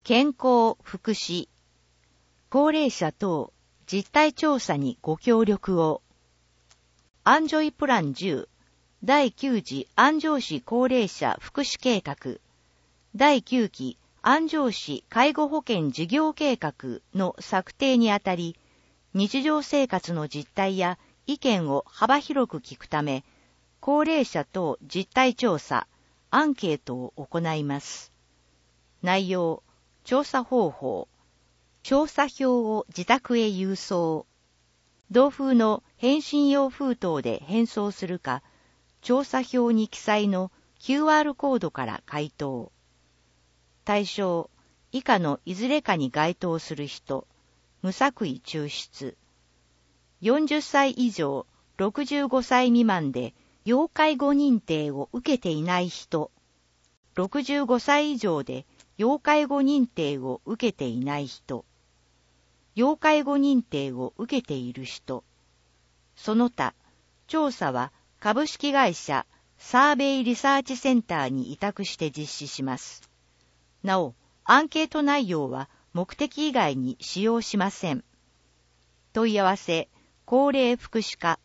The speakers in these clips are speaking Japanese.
健康福祉、高齢者等実態調査にご協力を。アンジョイプラン10第9次安城市高齢者福祉計画第9期安城市介護保険事業計画の策定にあたり、日常生活の実態や意見を幅広く聞くため、高齢者等実態調査、アンケートを行います。内容、調査方法、調査票を自宅へ郵送、同封の返信用封筒で返送するか、調査票に記載の QR コードから回答。対象、以下のいずれかに該当する人、無作為抽出。40歳以上、65歳未満で、要介護認定を受けていない人、65歳以上で、要介護認定を受けていない人、要介護認定を受けている人、その他、調査は株式会社サーベイリサーチセンターに委託して実施します。なお、アンケート内容は目的以外に使用しません。問い合わせ、高齢福祉課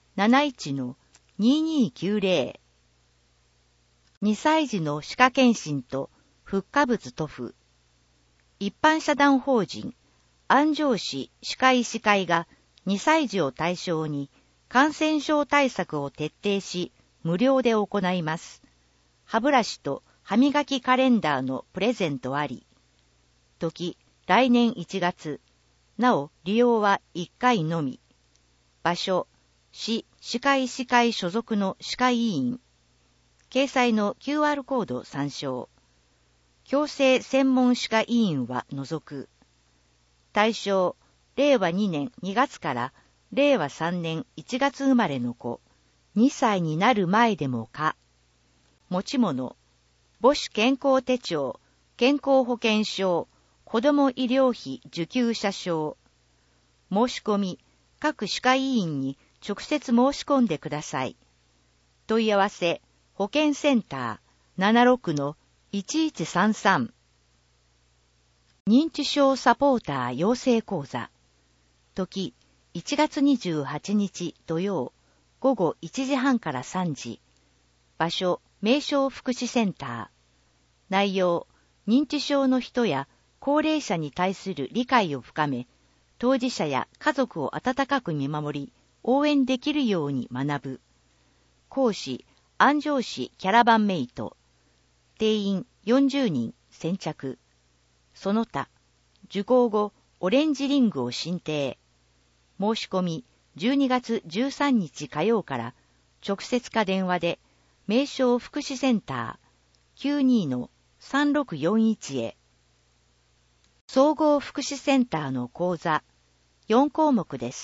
71-2290 2歳児の歯科検診と復活物塗布。一般社団法人安城市歯科医師会が2歳児を対象に感染症対策を徹底し無料で行います。歯ブラシと歯磨きカレンダーのプレゼントあり。時、来年1月。なお、利用は1回のみ。場所、市歯科医師会所属の歯科医院。掲載の QR コード参照。矯正専門歯科医院は除く。対象、令和2年2月から令和3年1月生まれの子、2歳になる前でもか。持ち物、母子健康手帳、健康保険証、子ども医療費受給者証。申し込み、各歯科医院に直接申し込んでください。問い合わせ、保健センター 76-1133。認知症サポーター養成講座。時、1月28日土曜、午後1時半から3時。場所、名称福祉センター。内容、認知症の人や高齢者に対する理解を深め、当事者や家族を温かく見守り、応援できるように学ぶ。講師、安城市キャラバンメイト。定員40人先着。その他、受講後、オレンジリングを申請。申し込み、12月13日火曜から、直接か電話で、名称福祉センター 92-3641 へ。総合福祉センターの講座、4項目です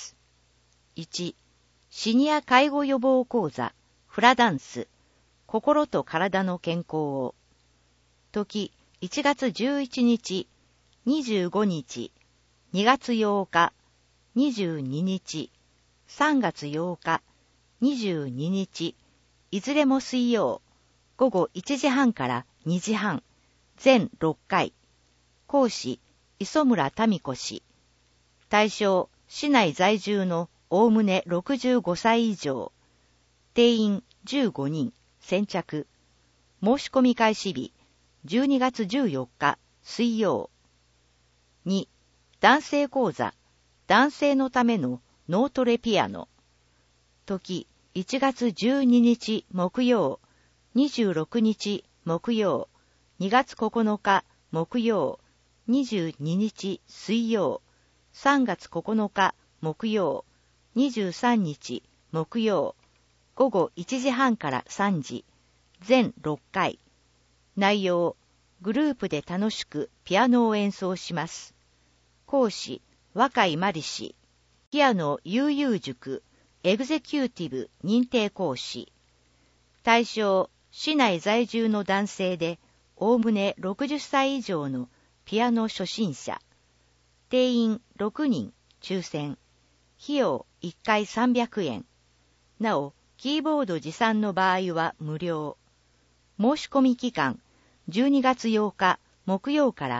。1、シニア介護予防講座、フラダンス、心と体の健康を。時、1月11日、25日、2月8日、22日、3月8日、22日、いずれも水曜、午後1時半から2時半、全6回。講師、磯村民子氏。対象、市内在住のおおむね65歳以上。定員15人、先着。申し込み開始日、12月14日、水曜。2、男性講座、男性のための脳トレピアノ。時、1月12日木曜、26日木曜、2月9日木曜、22日水曜、3月9日木曜、23日木曜、午後1時半から3時、全6回。内容、グループで楽しくピアノを演奏します。講師、若井真理氏。ピアノ悠々塾、エグゼキューティブ認定講師。対象、市内在住の男性で、おおむね60歳以上のピアノ初心者。定員6人、抽選。費用1回300円。なお、キーボード持参の場合は無料。申し込み期間、12月8日木曜から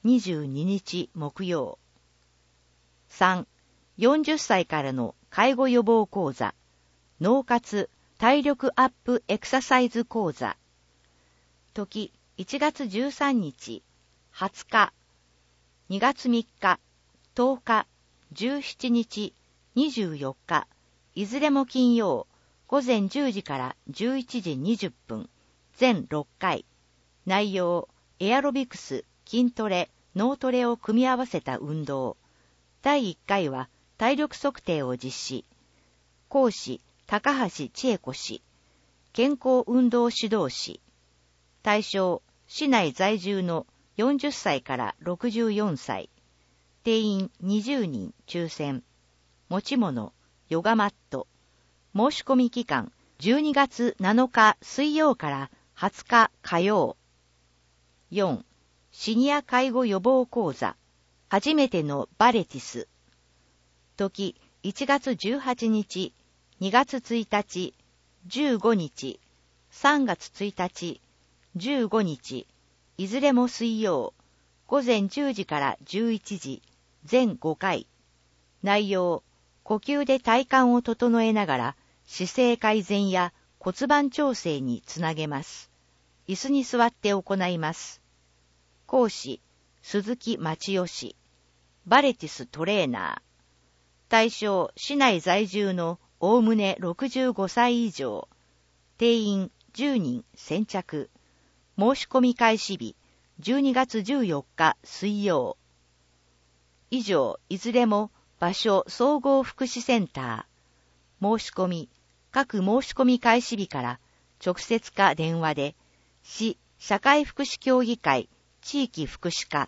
22日木曜。3、40歳からの介護予防講座、脳活体力アップエクササイズ講座。時、1月13日、20日、2月3日、10日、17日、24日、いずれも金曜、午前10時から11時20分、全6回。内容、エアロビクス、筋トレ、脳トレを組み合わせた運動。第1回は体力測定を実施。講師、高橋千恵子氏。健康運動指導士。対象、市内在住の40歳から64歳。定員20人抽選。持ち物、ヨガマット。申し込み期間、12月7日水曜から20日火曜。4、シニア介護予防講座。初めてのバレティス。時、1月18日、2月1日、15日、3月1日、15日、いずれも水曜、午前10時から11時、全5回。内容、呼吸で体幹を整えながら姿勢改善や骨盤調整につなげます。椅子に座って行います。講師、鈴木町義。バレティストレーナー。対象、市内在住のおおむね65歳以上。定員10人先着。申し込み開始日、12月14日水曜。以上、いずれも場所総合福祉センター。申し込み、各申し込み開始日から直接か電話で、市社会福祉協議会地域福祉課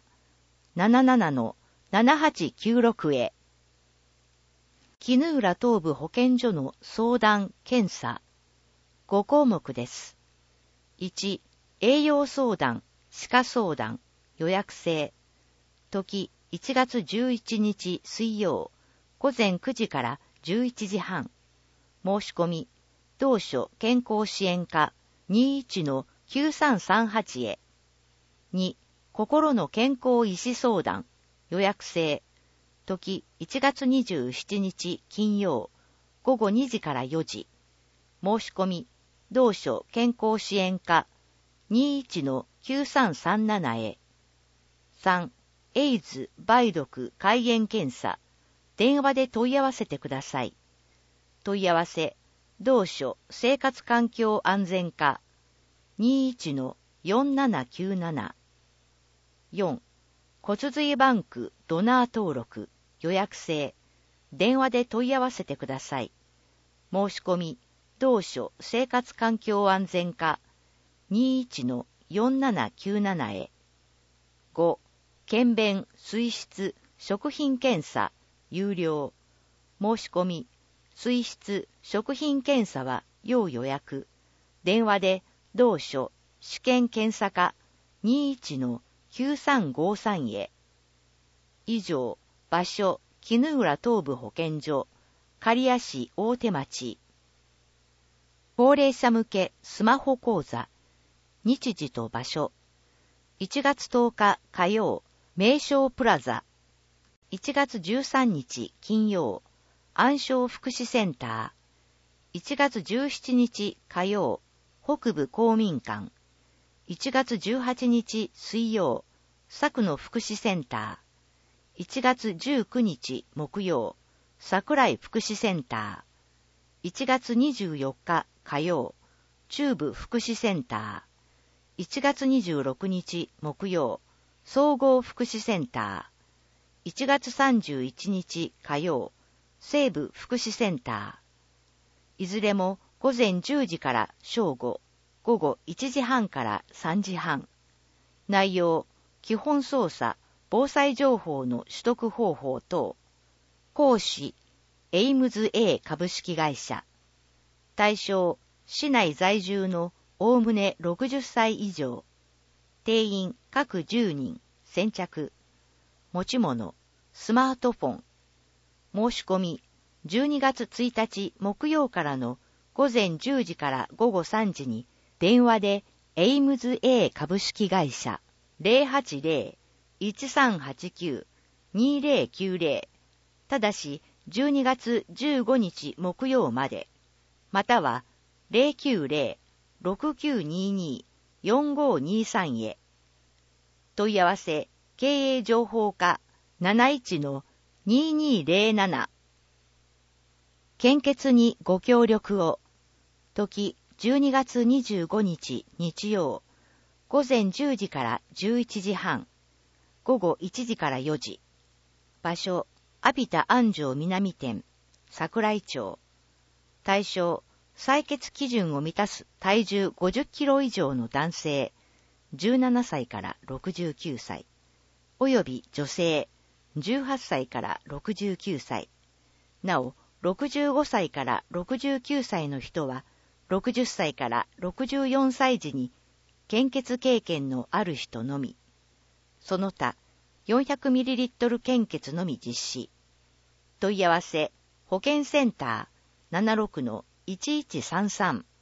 77-7896 へ。絹浦東部保健所の相談・検査。5項目です。1、栄養相談、歯科相談、予約制。時、1月11日水曜、午前9時から11時半。申し込み、同所健康支援課 21-9338 へ。2、心の健康医師相談、予約制。時、1月27日金曜、午後2時から4時。申し込み、同所健康支援課 21-9337 へ。3、エイズ、梅毒、肝炎検査。電話で問い合わせてください。問い合わせ、同所生活環境安全課 21-4797。4、骨髄バンクドナー登録、予約制。電話で問い合わせてください。申し込み、同所生活環境安全課 21-4797 へ。5、検便、水質、食品検査、有料。申し込み、水質、食品検査は要予約。電話で、同所試験検査課 21-9353 へ。以上、場所、絹浦東部保健所、刈谷市大手町。高齢者向けスマホ講座、日時と場所。1月10日火曜、名称プラザ。1月13日金曜、安省福祉センター。1月17日火曜、北部公民館。1月18日水曜、佐久野福祉センター。1月19日木曜、桜井福祉センター。1月24日火曜、中部福祉センター。1月26日木曜、総合福祉センター。1月31日火曜、西部福祉センター。いずれも午前10時から正午、午後1時半から3時半。内容、基本操作、防災情報の取得方法等。講師、エイムズ A 株式会社。対象、市内在住のおおむね60歳以上。定員各10人、先着。持ち物、スマートフォン。申し込み、12月1日木曜からの午前10時から午後3時に電話でエイムズ A 株式会社 1389-2090、ただし12月15日木曜まで、または 090-6922-4523 へ。問い合わせ、経営情報課 71-2207。献血にご協力を。時12月25日日曜、午前10時から11時半、午後1時から4時。場所、阿比田安城南店、桜井町。対象、採血基準を満たす体重50キロ以上の男性、17歳から69歳、および女性、18歳から69歳。なお、65歳から69歳の人は、60歳から64歳時に献血経験のある人のみ。その他、400ml 献血のみ実施。問い合わせ、保健センター 76-1133